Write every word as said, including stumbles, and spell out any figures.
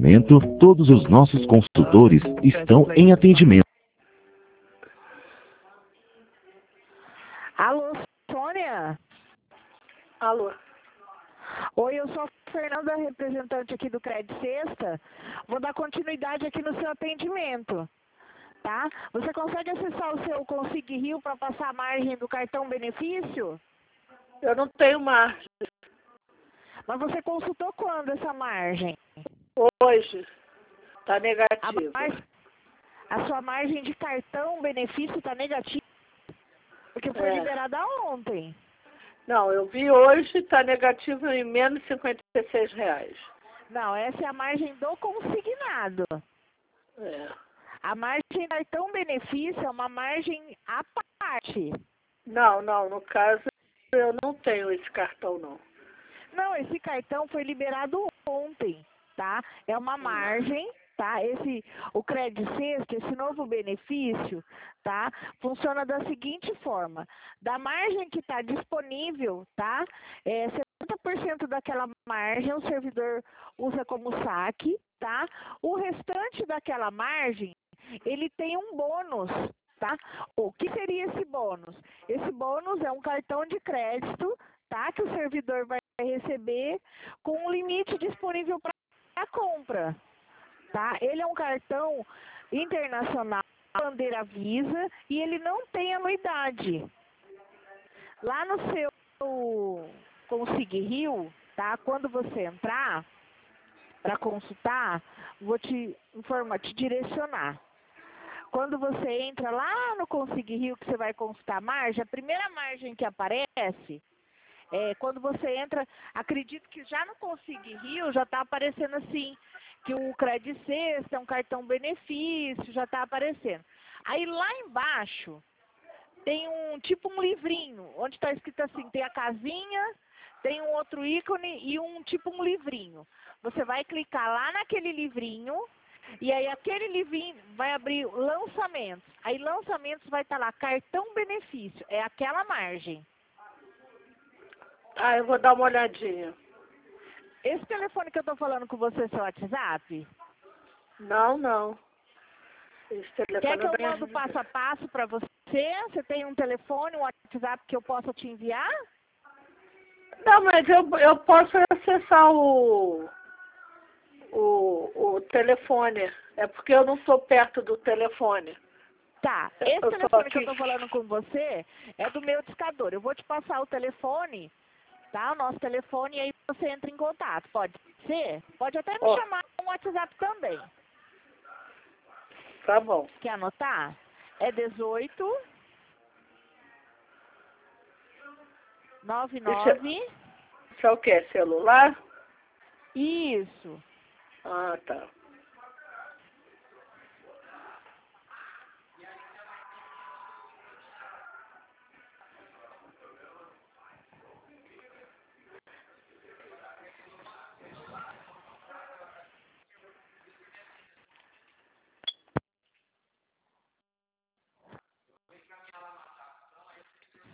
momento, todos os nossos consultores estão em atendimento. Alô, Sônia? Alô? Oi, eu sou a Fernanda, representante aqui do Crédito Sexta. Vou dar continuidade aqui no seu atendimento, tá? Você consegue acessar o seu Consig Rio para passar a margem do cartão benefício? Eu não tenho margem. Mas você consultou quando essa margem? Hoje. Está A, negativa. mar... a sua margem de cartão benefício está negativa? Porque foi É. liberada ontem. Não, eu vi hoje, está negativo em menos cinquenta e seis reais. Não, essa é a margem do consignado. É. A margem de cartão benefício é uma margem à parte. Não, não, no caso eu não tenho esse cartão não. Não, esse cartão foi liberado ontem, tá? É uma margem, tá? Esse, o Crédito Sexta, esse novo benefício, tá? Funciona da seguinte forma. Da margem que está disponível, tá? É, setenta por cento daquela margem o servidor usa como saque, tá? O restante daquela margem, ele tem um bônus, tá? O que seria esse bônus? Esse bônus é um cartão de crédito, tá? Que o servidor vai receber com um limite disponível para a compra, tá? Ele é um cartão internacional, bandeira Visa, e ele não tem anuidade. Lá no seu Consig Rio, tá? Quando você entrar para consultar, vou te informar, te direcionar. Quando você entra lá no Consig Rio, que você vai consultar a margem, a primeira margem que aparece, é, quando você entra, acredito que já no Consig Rio já está aparecendo assim, que o Crédito Sexta é um cartão benefício, já está aparecendo. Aí lá embaixo tem um tipo um livrinho, onde está escrito assim, tem a casinha, tem um outro ícone e um tipo um livrinho. Você vai clicar lá naquele livrinho, e aí aquele livrinho vai abrir lançamentos. Aí lançamentos vai estar lá, cartão benefício, é aquela margem. Ah, eu vou dar uma olhadinha. Esse telefone que eu estou falando com você é seu WhatsApp? Não, não. Esse telefone Quer que eu não é- mando passo a passo para você? Você tem um telefone, um WhatsApp que eu possa te enviar? Não, mas eu, eu posso acessar o, o, o telefone. É porque eu não estou perto do telefone. Tá, esse Eu sou telefone que eu aqui. estou falando com você é do meu discador. Eu vou te passar o telefone, tá? O nosso telefone, e aí você entra em contato. Pode ser? Pode até me Ó. chamar no WhatsApp também. Tá bom. Quer anotar? É dezoito noventa e nove. Isso é o quê? Celular? Isso. Ah, tá.